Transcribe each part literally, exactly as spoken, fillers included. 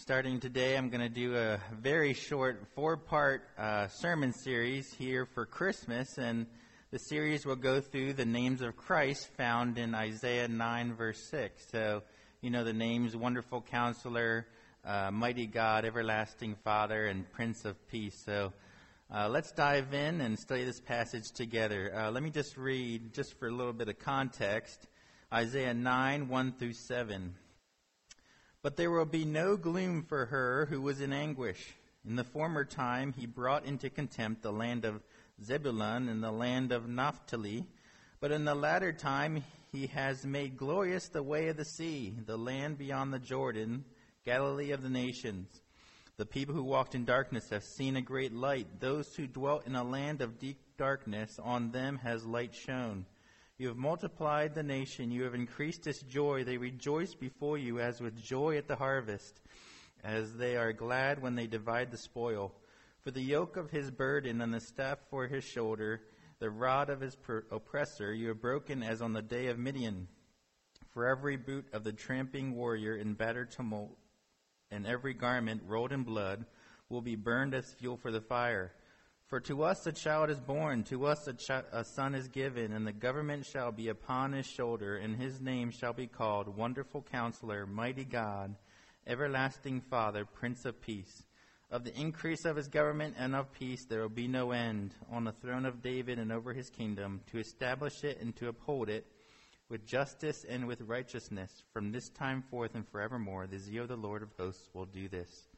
starting today, I'm going to do a very short four-part uh, sermon series here for Christmas, and the series will go through the names of Christ found in Isaiah nine, verse six. So, you know the names: Wonderful Counselor, uh, Mighty God, Everlasting Father, and Prince of Peace. So, uh, let's dive in and study this passage together. Uh, let me just read, just for a little bit of context, Isaiah nine, one through seven. But there will be no gloom for her who was in anguish. In the former time he brought into contempt the land of Zebulun and the land of Naphtali. But in the latter time he has made glorious the way of the sea, the land beyond the Jordan, Galilee of the nations. The people who walked in darkness have seen a great light. Those who dwelt in a land of deep darkness, on them has light shone. You have multiplied the nation. You have increased its joy. They rejoice before you as with joy at the harvest, as they are glad when they divide the spoil. For the yoke of his burden and the staff for his shoulder, the rod of his per- oppressor, you have broken as on the day of Midian. For every boot of the tramping warrior in battered tumult, and every garment rolled in blood, will be burned as fuel for the fire. For to us a child is born, to us a, chi- a son is given, and the government shall be upon his shoulder, and his name shall be called Wonderful Counselor, Mighty God, Everlasting Father, Prince of Peace. Of the increase of his government and of peace there will be no end, on the throne of David and over his kingdom, to establish it and to uphold it with justice and with righteousness. From this time forth and forevermore, the zeal of the Lord of hosts will do this.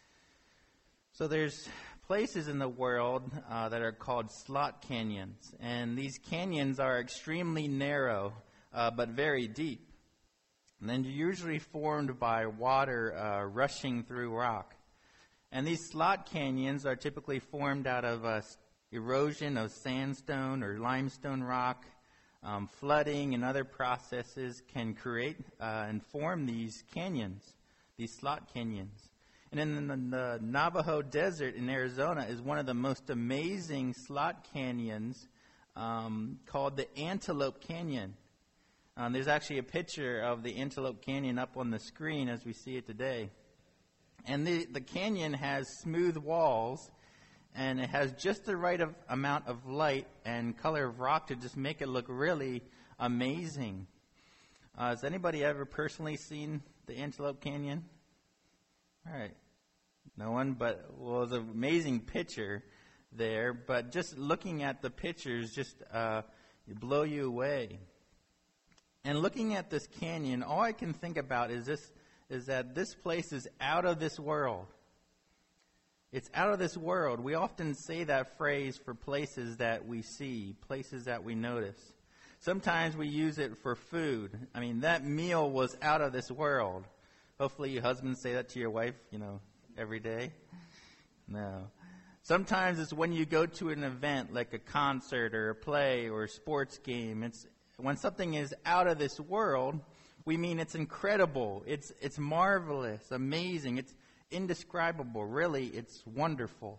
So there's places in the world uh, that are called slot canyons, and these canyons are extremely narrow uh, but very deep. And then they're usually formed by water uh, rushing through rock. And these slot canyons are typically formed out of uh, erosion of sandstone or limestone rock. Um, flooding and other processes can create uh, and form these canyons, these slot canyons. And in the, the Navajo Desert in Arizona is one of the most amazing slot canyons um, called the Antelope Canyon. Um, there's actually a picture of the Antelope Canyon up on the screen as we see it today. And the, the canyon has smooth walls, and it has just the right of, amount of light and color of rock to just make it look really amazing. Uh, has anybody ever personally seen the Antelope Canyon? All right. No one, but well, it was an amazing picture there. But just looking at the pictures just uh, blow you away. And looking at this canyon, all I can think about is this: is that this place is out of this world. It's out of this world. We often say that phrase for places that we see, places that we notice. Sometimes we use it for food. I mean, that meal was out of this world. Hopefully your husbands say that to your wife, you know, every day. No. Sometimes it's when you go to an event like a concert or a play or a sports game. It's when something is out of this world, we mean it's incredible. It's it's marvelous, amazing. It's indescribable. Really, it's wonderful.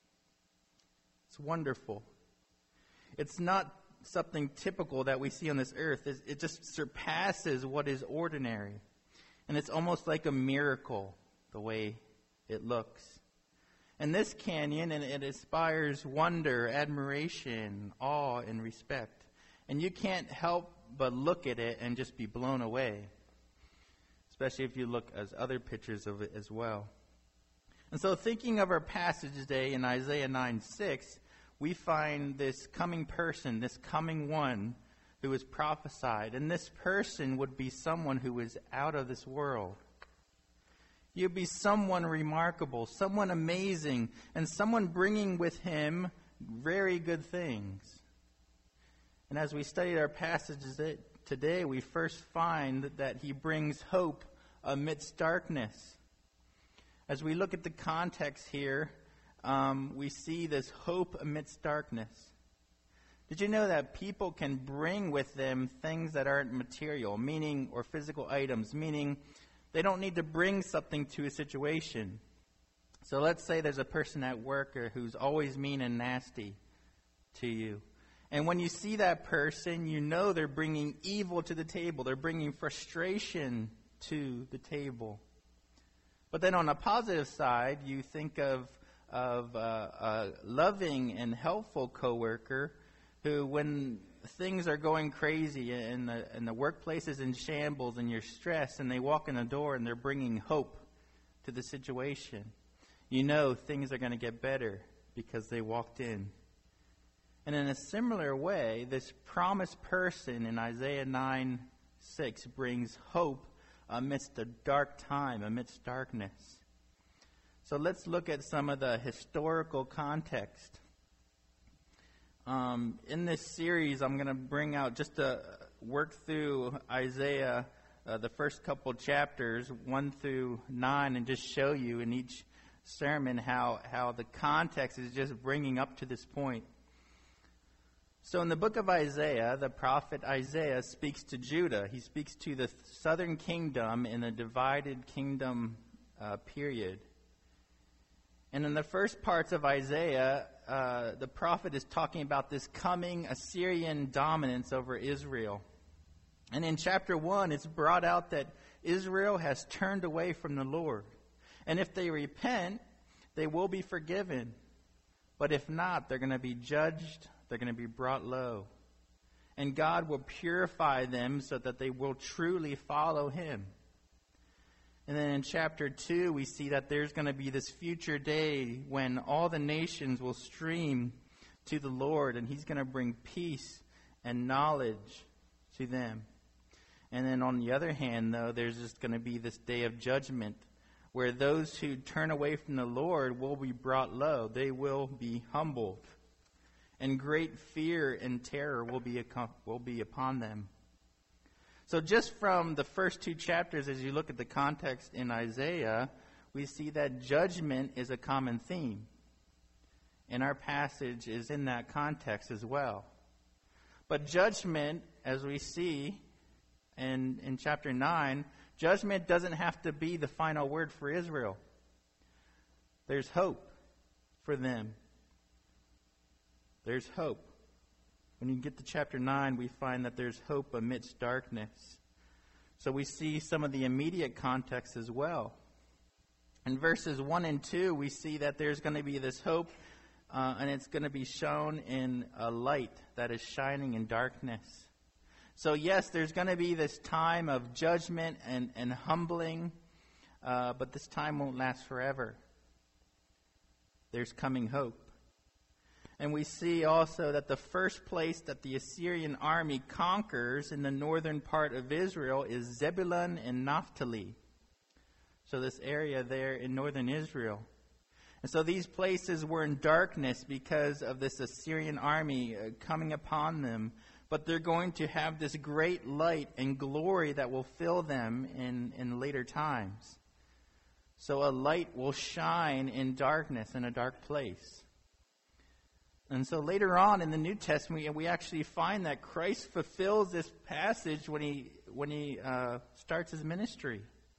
It's wonderful. It's not something typical that we see on this earth. It, it just surpasses what is ordinary. And it's almost like a miracle, the way it looks. And this canyon, and it inspires wonder, admiration, awe, and respect. And you can't help but look at it and just be blown away. Especially if you look at other pictures of it as well. And so thinking of our passage today in Isaiah nine six, we find this coming person, this coming one, who is prophesied. And this person would be someone who is out of this world. You'd be someone remarkable, someone amazing, and someone bringing with him very good things. And as we study our passages today, we first find that he brings hope amidst darkness. As we look at the context here, um, we see this hope amidst darkness. Did you know that people can bring with them things that aren't material, meaning, or physical items, meaning they don't need to bring something to a situation. So let's say there's a person at work who's always mean and nasty to you. And when you see that person, you know they're bringing evil to the table. They're bringing frustration to the table. But then on the positive side, you think of of uh, a loving and helpful coworker who, when things are going crazy and the, and the workplace is in shambles and you're stressed, and they walk in the door and they're bringing hope to the situation, you know things are going to get better because they walked in. And in a similar way, this promised person in Isaiah nine six brings hope amidst a dark time, amidst darkness. So let's look at some of the historical context. Um, in this series, I'm going to bring out just to work through Isaiah, uh, the first couple chapters, one through nine, and just show you in each sermon how, how the context is just bringing up to this point. So in the book of Isaiah, the prophet Isaiah speaks to Judah. He speaks to the southern kingdom in a divided kingdom uh, period. And in the first parts of Isaiah, uh, the prophet is talking about this coming Assyrian dominance over Israel. And in chapter one, it's brought out that Israel has turned away from the Lord. And if they repent, they will be forgiven. But if not, they're going to be judged. They're going to be brought low. And God will purify them so that they will truly follow him. And then in chapter two, we see that there's going to be this future day when all the nations will stream to the Lord, and he's going to bring peace and knowledge to them. And then on the other hand, though, there's just going to be this day of judgment where those who turn away from the Lord will be brought low. They will be humbled. And great fear and terror will be will be upon them. So just from the first two chapters, as you look at the context in Isaiah, we see that judgment is a common theme. And our passage is in that context as well. But judgment, as we see in, in chapter nine, judgment doesn't have to be the final word for Israel. There's hope for them. There's hope. When you get to chapter nine, we find that there's hope amidst darkness. So we see some of the immediate context as well. In verses one and two, we see that there's going to be this hope, uh, and it's going to be shown in a light that is shining in darkness. So yes, there's going to be this time of judgment and, and humbling, uh, but this time won't last forever. There's coming hope. And we see also that the first place that the Assyrian army conquers in the northern part of Israel is Zebulun and Naphtali. So this area there in northern Israel. And so these places were in darkness because of this Assyrian army uh, coming upon them. But they're going to have this great light and glory that will fill them in, in later times. So a light will shine in darkness, in a dark place. And so later on in the New Testament, we actually find that Christ fulfills this passage when he when he uh, starts his ministry.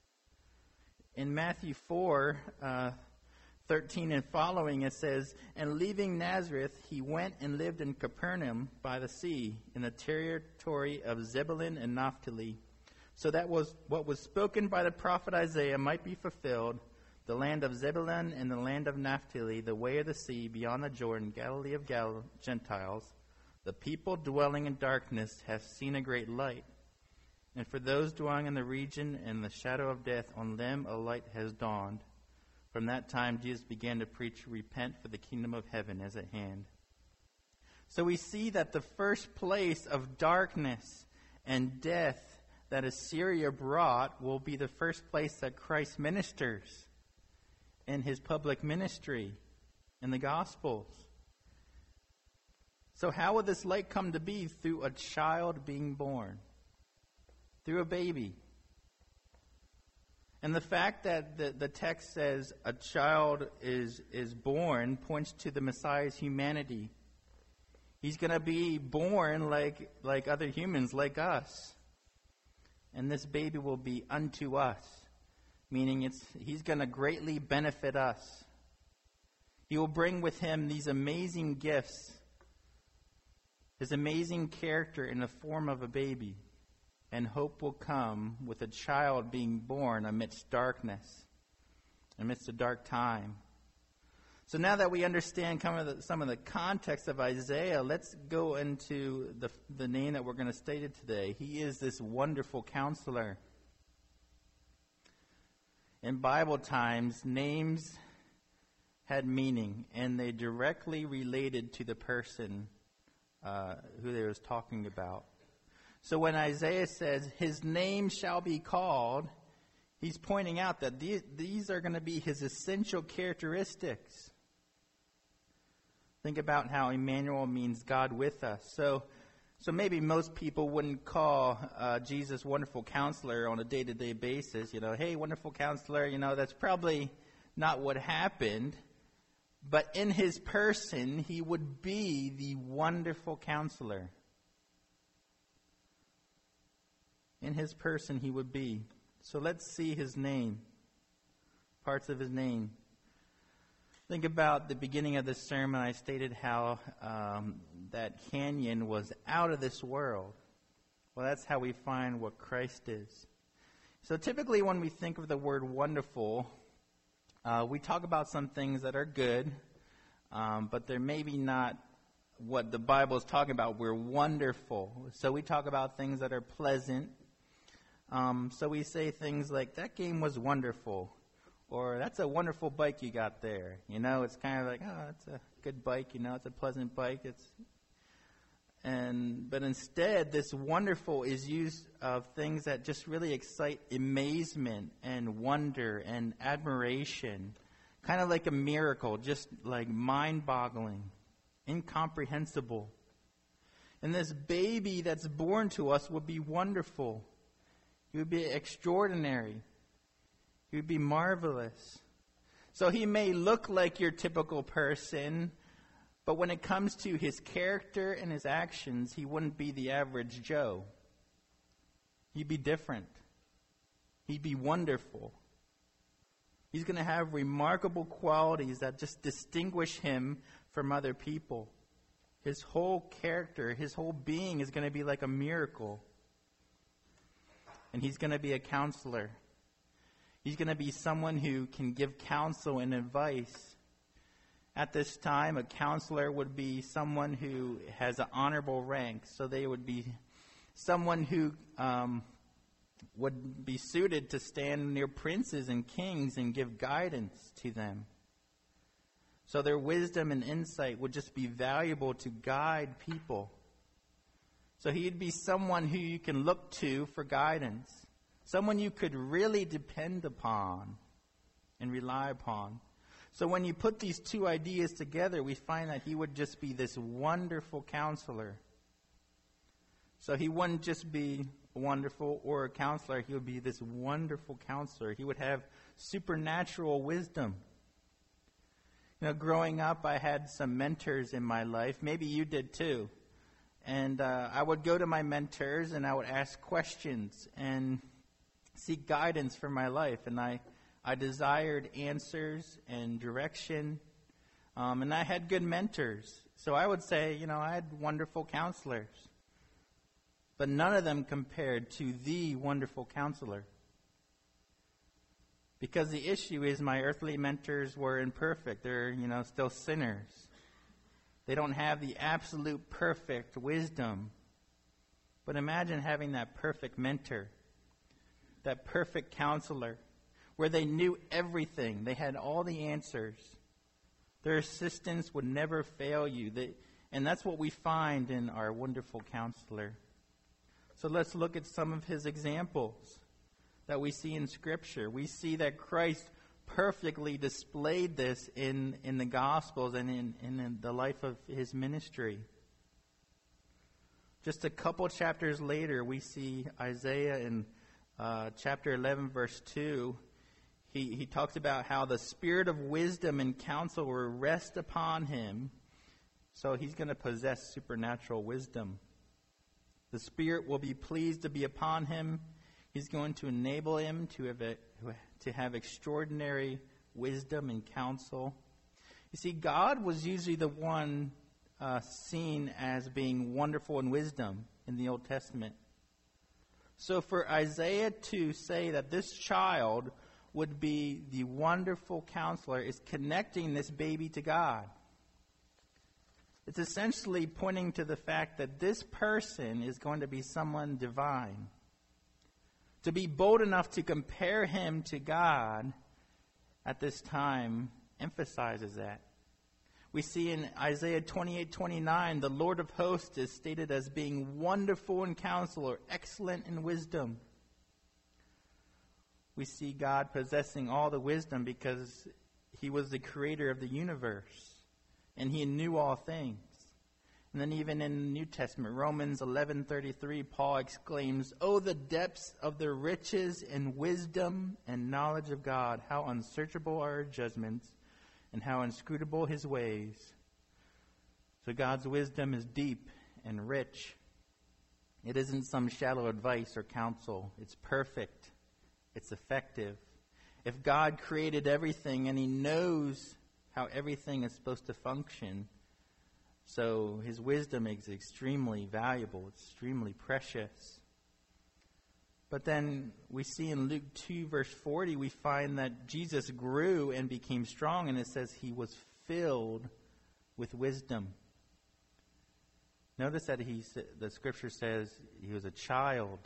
In Matthew four, uh, thirteen and following, it says, "And leaving Nazareth, he went and lived in Capernaum by the sea, in the territory of Zebulun and Naphtali, so that was what was spoken by the prophet Isaiah might be fulfilled. The land of Zebulun and the land of Naphtali, the way of the sea, beyond the Jordan, Galilee of Gal- Gentiles. The people dwelling in darkness have seen a great light. And for those dwelling in the region and the shadow of death, on them a light has dawned." From that time, Jesus began to preach, "Repent, for the kingdom of heaven is at hand." So we see that the first place of darkness and death that Assyria brought will be the first place that Christ ministers in his public ministry in the Gospels. So how will this light come to be? Through a child being born. Through a baby. And the fact that the, the text says a child is, is born points to the Messiah's humanity. He's going to be born like, like other humans, like us. And this baby will be unto us. Meaning it's he's going to greatly benefit us. He will bring with him these amazing gifts. His amazing character in the form of a baby. And hope will come with a child being born amidst darkness. amidst a dark time. So now that we understand some of the, some of the context of Isaiah, let's go into the, the name that we're going to state it today. He is this wonderful counselor. In Bible times, names had meaning, and they directly related to the person uh, who they was talking about. So when Isaiah says, his name shall be called, he's pointing out that these, these are going to be his essential characteristics. Think about how Emmanuel means God with us. So so maybe most people wouldn't call uh, Jesus wonderful counselor on a day-to-day basis. You know, hey, wonderful counselor, you know, that's probably not what happened. But in his person, he would be the wonderful counselor. In his person, he would be. So let's see his name, parts of his name. Think about the beginning of this sermon. I stated how um, that canyon was out of this world. Well, that's how we find what Christ is. So typically when we think of the word wonderful, uh, we talk about some things that are good, um, but they're maybe not what the Bible is talking about. We're wonderful. So we talk about things that are pleasant. Um, so we say things like, that game was wonderful. Or, that's a wonderful bike you got there. You know, it's kind of like, oh, that's a good bike. You know, it's a pleasant bike. It's, and but instead, this wonderful is used of things that just really excite amazement and wonder and admiration. Kind of like a miracle, just like mind-boggling, incomprehensible. And this baby that's born to us would be wonderful. He would be extraordinary. He would be marvelous. So he may look like your typical person, but when it comes to his character and his actions, he wouldn't be the average Joe. He'd be different. He'd be wonderful. He's going to have remarkable qualities that just distinguish him from other people. His whole character, his whole being is going to be like a miracle. And he's going to be a counselor. He's going to be someone who can give counsel and advice. At this time, a counselor would be someone who has an honorable rank. So they would be someone who um, would be suited to stand near princes and kings and give guidance to them. So their wisdom and insight would just be valuable to guide people. So he'd be someone who you can look to for guidance. Someone you could really depend upon and rely upon. So when you put these two ideas together, we find that he would just be this wonderful counselor. So he wouldn't just be wonderful or a counselor. He would be this wonderful counselor. He would have supernatural wisdom. You know, growing up, I had some mentors in my life. Maybe you did too. And uh, I would go to my mentors and I would ask questions and seek guidance for my life, and I, I desired answers and direction, um, and I had good mentors. So I would say, you know, I had wonderful counselors, but none of them compared to the wonderful counselor. Because the issue is my earthly mentors were imperfect. They're, you know, still sinners. They don't have the absolute perfect wisdom. But imagine having that perfect mentor, that perfect counselor, where they knew everything. They had all the answers. Their assistance would never fail you. They, and that's what we find in our wonderful counselor. So let's look at some of his examples that we see in Scripture. We see that Christ perfectly displayed this in, in the Gospels and in, in the life of his ministry. Just a couple chapters later, we see Isaiah in Uh, chapter eleven, verse two, he, he talks about how the spirit of wisdom and counsel will rest upon him. So he's going to possess supernatural wisdom. The Spirit will be pleased to be upon him. He's going to enable him to have, a, to have extraordinary wisdom and counsel. You see, God was usually the one uh, seen as being wonderful in wisdom in the Old Testament. So for Isaiah to say that this child would be the wonderful counselor is connecting this baby to God. It's essentially pointing to the fact that this person is going to be someone divine. To be bold enough to compare him to God at this time emphasizes that. We see in Isaiah twenty-eight twenty-nine, the Lord of hosts is stated as being wonderful in counsel or excellent in wisdom. We see God possessing all the wisdom because he was the creator of the universe and he knew all things. And then even in the New Testament, Romans eleven thirty-three, Paul exclaims, "Oh, the depths of the riches and wisdom and knowledge of God! How unsearchable are his judgments and how inscrutable his ways." So God's wisdom is deep and rich. It isn't some shallow advice or counsel. It's perfect. It's effective. If God created everything and he knows how everything is supposed to function, so his wisdom is extremely valuable, extremely precious. But then we see in Luke two, verse forty, we find that Jesus grew and became strong, and it says he was filled with wisdom. Notice that he, the scripture says he was a child,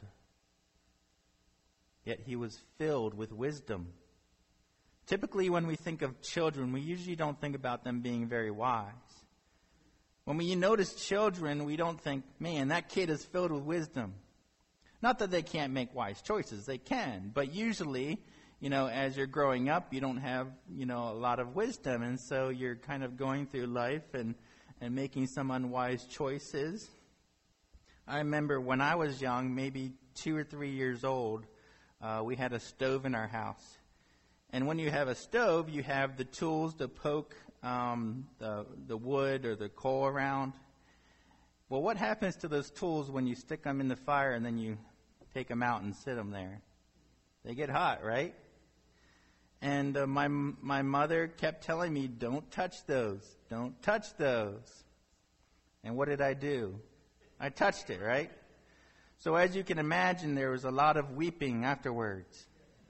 yet he was filled with wisdom. Typically, when we think of children, we usually don't think about them being very wise. When we notice children, we don't think, man, that kid is filled with wisdom. Not that they can't make wise choices. They can. But usually, you know, as you're growing up, you don't have, you know, a lot of wisdom. And so you're kind of going through life and, and making some unwise choices. I remember when I was young, maybe two or three years old, uh, we had a stove in our house. And when you have a stove, you have the tools to poke um, the, the wood or the coal around. Well, what happens to those tools when you stick them in the fire and then you take them out and sit them there? They get hot, right? And uh, my my mother kept telling me, don't touch those. Don't touch those. And what did I do? I touched it, right? So as you can imagine, there was a lot of weeping afterwards.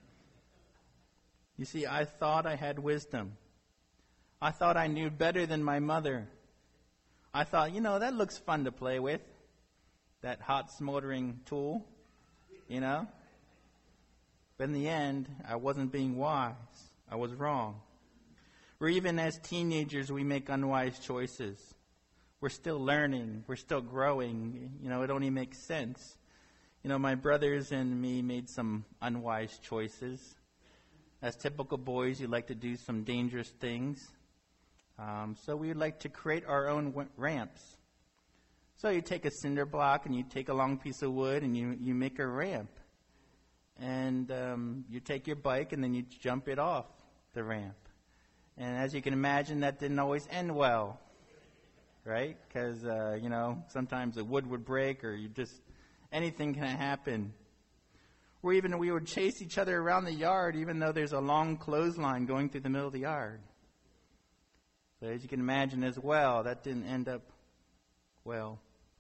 You see, I thought I had wisdom. I thought I knew better than my mother. I thought, you know, that looks fun to play with, that hot smoldering tool, you know. But in the end, I wasn't being wise. I was wrong. Or even as teenagers, we make unwise choices. We're still learning. We're still growing. You know, it only makes sense. You know, my brothers and me made some unwise choices. As typical boys, you like to do some dangerous things. Um, so we would like to create our own w- ramps. So you take a cinder block and you take a long piece of wood and you, you make a ramp. And um, you take your bike and then you jump it off the ramp. And as you can imagine, that didn't always end well, right? Because, uh, you know, sometimes the wood would break or you just, anything can happen. Or even we would chase each other around the yard even though there's a long clothesline going through the middle of the yard. So as you can imagine as well, that didn't end up well.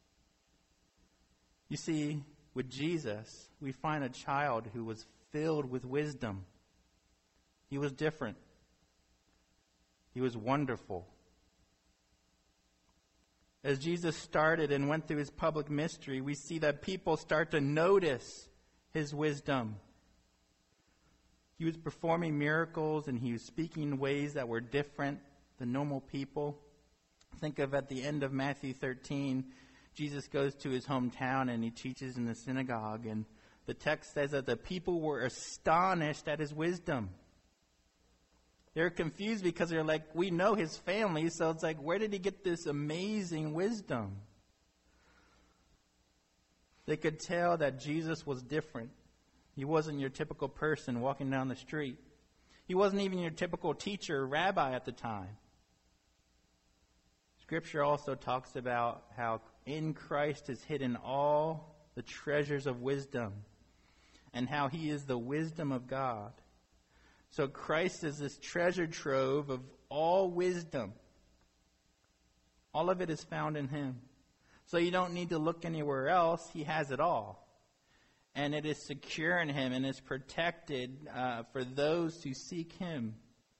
You see, with Jesus, we find a child who was filled with wisdom. He was different. He was wonderful. As Jesus started and went through his public ministry, we see that people start to notice his wisdom. He was performing miracles and he was speaking in ways that were different than normal people. Think of at the end of Matthew thirteen, Jesus goes to his hometown and he teaches in the synagogue. And the text says that the people were astonished at his wisdom. They're confused because they're like, we know his family, so it's like, where did he get this amazing wisdom? They could tell that Jesus was different. He wasn't your typical person walking down the street. He wasn't even your typical teacher or rabbi at the time. Scripture also talks about how in Christ is hidden all the treasures of wisdom and how he is the wisdom of God. So Christ is this treasure trove of all wisdom. All of it is found in him. So you don't need to look anywhere else. He has it all. and it is secure in him and is protected uh, for those who seek him.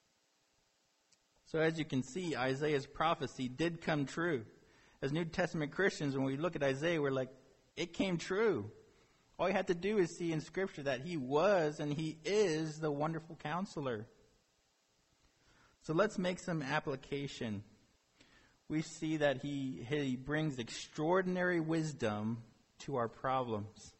So as you can see, Isaiah's prophecy did come true. As New Testament Christians, when we look at Isaiah, we're like, it came true. All you have to do is see in Scripture that he was and he is the wonderful counselor. So let's make some application. We see that he, he brings extraordinary wisdom to our problems.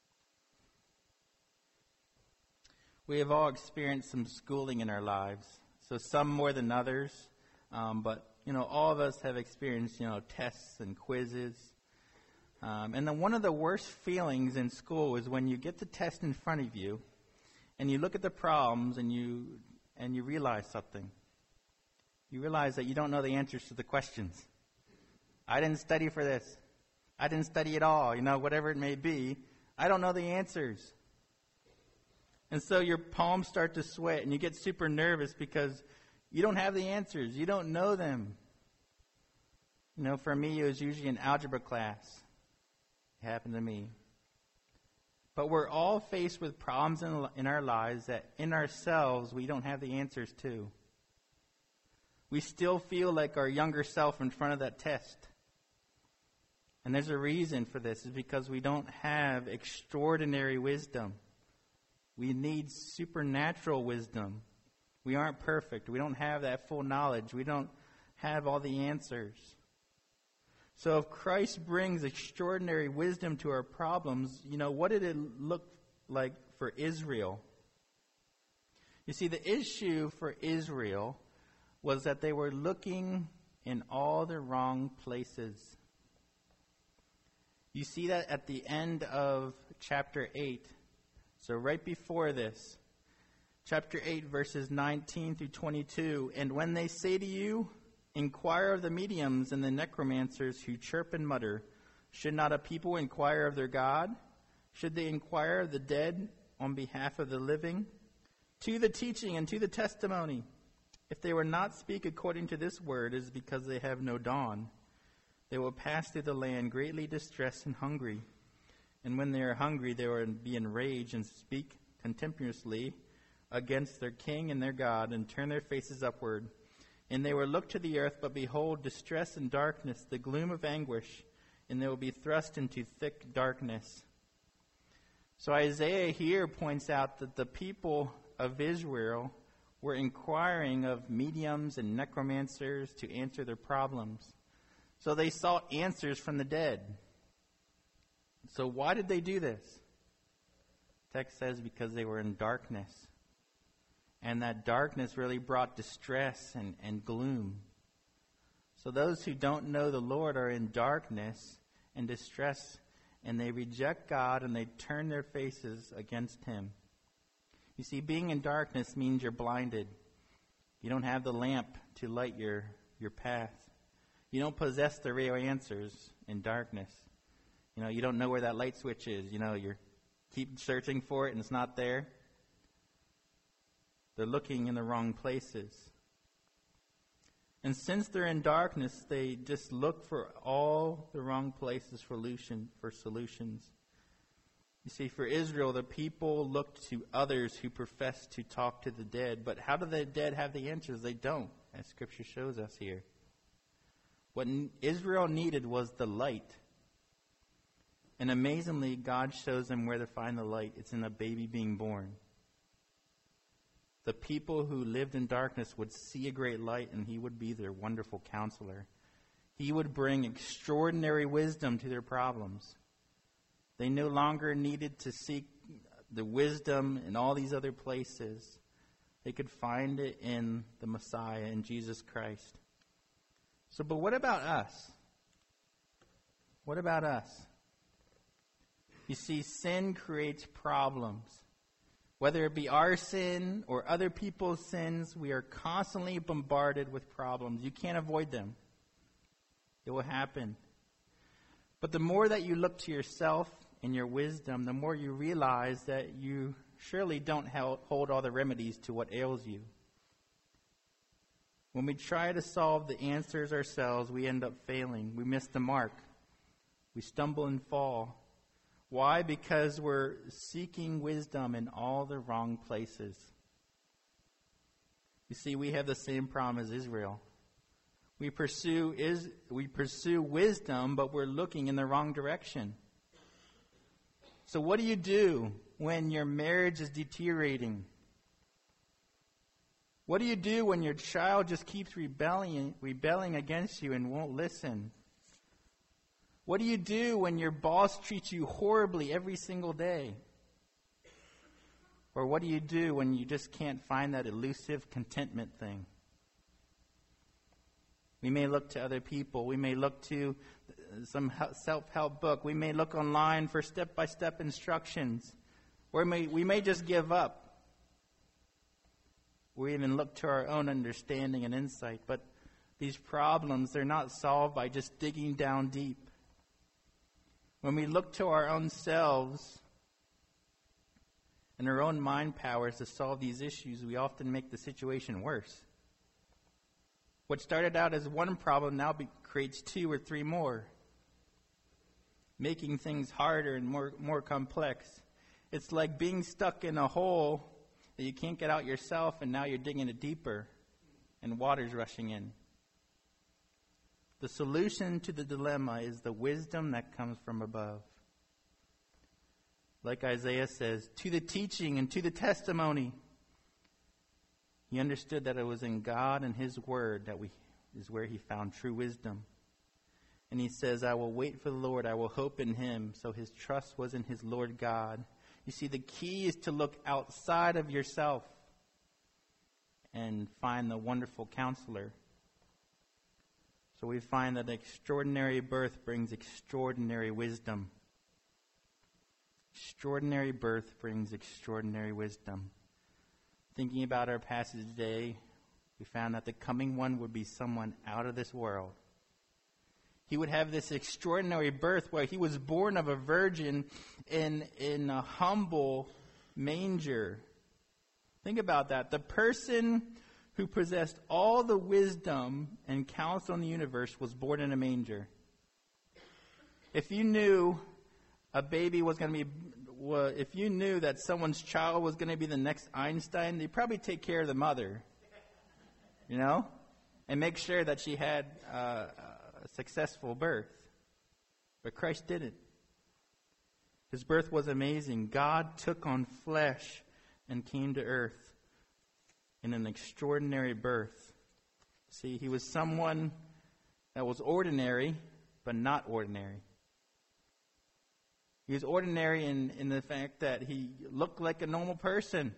We have all experienced some schooling in our lives, so some more than others, um, but you know, all of us have experienced, you know, tests and quizzes. Um, and then one of the worst feelings in school is when you get the test in front of you, and you look at the problems, and you and you realize something. You realize that you don't know the answers to the questions. I didn't study for this. I didn't study at all, you know, whatever it may be. I don't know the answers. And so your palms start to sweat, and you get super nervous because you don't have the answers. You don't know them. You know, for me, it was usually an algebra class. It happened to me. But we're all faced with problems in, in our lives that in ourselves we don't have the answers to. We still feel like our younger self in front of that test. And there's a reason for this. It's because we don't have extraordinary wisdom. We need supernatural wisdom. We aren't perfect. We don't have that full knowledge. We don't have all the answers. So if Christ brings extraordinary wisdom to our problems, you know, what did it look like for Israel? You see, the issue for Israel was that they were looking in all the wrong places. You see that at the end of chapter eight. So right before this, chapter eight, verses nineteen through twenty-two. And when they say to you, inquire of the mediums and the necromancers who chirp and mutter, should not a people inquire of their God? Should they inquire of the dead on behalf of the living? To the teaching and to the testimony. If they will not speak according to this word, it is because they have no dawn. They will pass through the land greatly distressed and hungry. And when they are hungry, they will be enraged and speak contemptuously against their king and their God, and turn their faces upward. And they will look to the earth, but behold, distress and darkness, the gloom of anguish, and they will be thrust into thick darkness. So Isaiah here points out that the people of Israel were inquiring of mediums and necromancers to answer their problems. So they sought answers from the dead. So why did they do this? The text says because they were in darkness. And that darkness really brought distress and, and gloom. So those who don't know the Lord are in darkness and distress, and they reject God and they turn their faces against him. You see, being in darkness means you're blinded. You don't have the lamp to light your, your path. You don't possess the real answers in darkness. You know, you don't know where that light switch is. You know, you keep searching for it and it's not there. They're looking in the wrong places. And since they're in darkness, they just look for all the wrong places for solution, for solutions. You see, for Israel, the people looked to others who professed to talk to the dead. But how do the dead have the answers? They don't, as Scripture shows us here. What Israel needed was the light. And amazingly, God shows them where to find the light. It's in a baby being born. The people who lived in darkness would see a great light, and he would be their wonderful counselor. He would bring extraordinary wisdom to their problems. They no longer needed to seek the wisdom in all these other places. They could find it in the Messiah, in Jesus Christ. So, but what about us? What about us? You see, sin creates problems. Whether it be our sin or other people's sins, we are constantly bombarded with problems. You can't avoid them. It will happen. But the more that you look to yourself and your wisdom, the more you realize that you surely don't hold all the remedies to what ails you. When we try to solve the answers ourselves, we end up failing. We miss the mark. We stumble and fall. Why? Because we're seeking wisdom in all the wrong places. You see, we have the same problem as Israel. We pursue is we pursue wisdom, but we're looking in the wrong direction. So what do you do when your marriage is deteriorating? What do you do when your child just keeps rebelling, rebelling against you and won't listen? What do you do when your boss treats you horribly every single day? Or what do you do when you just can't find that elusive contentment thing? We may look to other people. We may look to some self-help book. We may look online for step-by-step instructions. Or we may, we may just give up. We even look to our own understanding and insight. But these problems, they're not solved by just digging down deep. When we look to our own selves and our own mind powers to solve these issues, we often make the situation worse. What started out as one problem now be, creates two or three more, making things harder and more, more complex. It's like being stuck in a hole that you can't get out yourself, and now you're digging it deeper, and water's rushing in. The solution to the dilemma is the wisdom that comes from above. Like Isaiah says, to the teaching and to the testimony. He understood that it was in God and His Word that we is where he found true wisdom. And he says, I will wait for the Lord, I will hope in Him. So his trust was in his Lord God. You see, the key is to look outside of yourself and find the wonderful counselor. So we find that extraordinary birth brings extraordinary wisdom. Extraordinary birth brings extraordinary wisdom. Thinking about our passage today, we found that the coming one would be someone out of this world. He would have this extraordinary birth where he was born of a virgin in, in a humble manger. Think about that. The person who possessed all the wisdom and counsel in the universe was born in a manger. If you knew a baby was going to be, well, if you knew that someone's child was going to be the next Einstein, they'd probably take care of the mother, you know, and make sure that she had uh, a successful birth. But Christ didn't. His birth was amazing. God took on flesh and came to earth in an extraordinary birth. See, he was someone that was ordinary, but not ordinary. He was ordinary in, in the fact that he looked like a normal person.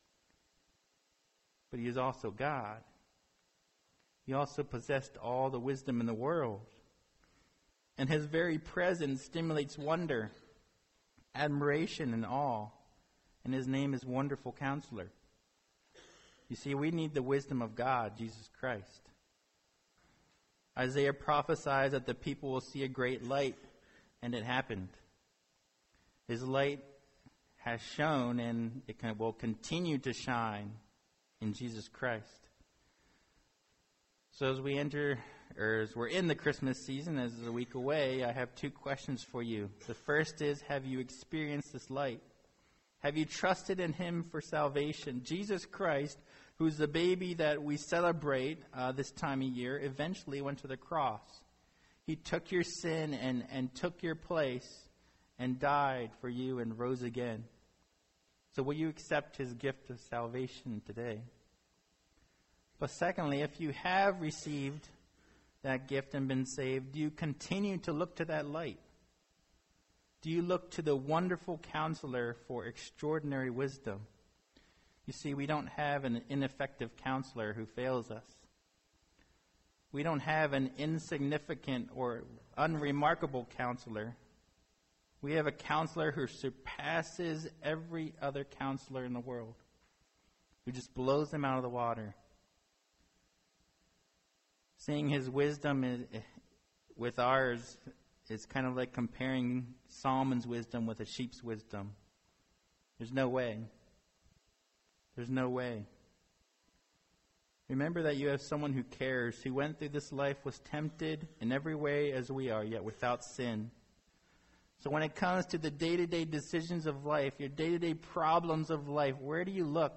But he is also God. He also possessed all the wisdom in the world. And his very presence stimulates wonder, admiration, and awe. And his name is Wonderful Counselor. You see, we need the wisdom of God, Jesus Christ. Isaiah prophesies that the people will see a great light, and it happened. His light has shone, and it can, will continue to shine in Jesus Christ. So as we enter, or as we're in the Christmas season, as is a week away, I have two questions for you. The first is, have you experienced this light? Have you trusted in Him for salvation? Jesus Christ, who's the baby that we celebrate uh, this time of year, eventually went to the cross. He took your sin and, and took your place and died for you and rose again. So will you accept His gift of salvation today? But secondly, if you have received that gift and been saved, do you continue to look to that light? Do you look to the wonderful counselor for extraordinary wisdom? You see, we don't have an ineffective counselor who fails us. We don't have an insignificant or unremarkable counselor. We have a counselor who surpasses every other counselor in the world, who just blows them out of the water. Seeing His wisdom is, with ours is kind of like comparing Solomon's wisdom with a sheep's wisdom. There's no way. There's no way. Remember that you have someone who cares, who went through this life, was tempted in every way as we are, yet without sin. So when it comes to the day-to-day decisions of life, your day-to-day problems of life, where do you look?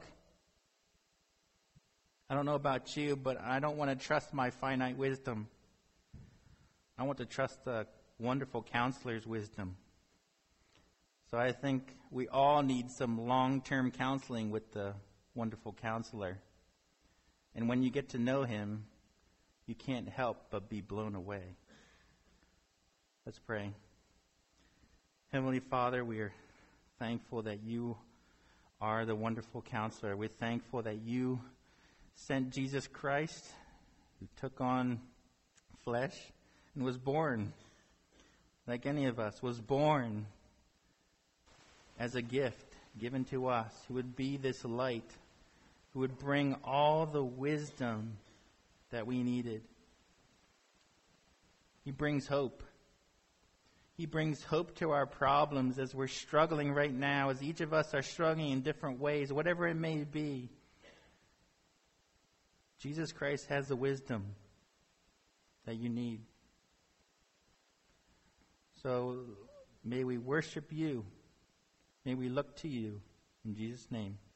I don't know about you, but I don't want to trust my finite wisdom. I want to trust the wonderful counselor's wisdom. So I think we all need some long-term counseling with the wonderful counselor. And when you get to know him, you can't help but be blown away. Let's pray. Heavenly Father, we are thankful that you are the wonderful counselor. We're thankful that you sent Jesus Christ, who took on flesh and was born, like any of us, was born as a gift given to us, who would be this light, who would bring all the wisdom that we needed. He brings hope. He brings hope to our problems as we're struggling right now, as each of us are struggling in different ways, whatever it may be. Jesus Christ has the wisdom that you need. So may we worship you. May we look to you. In Jesus' name.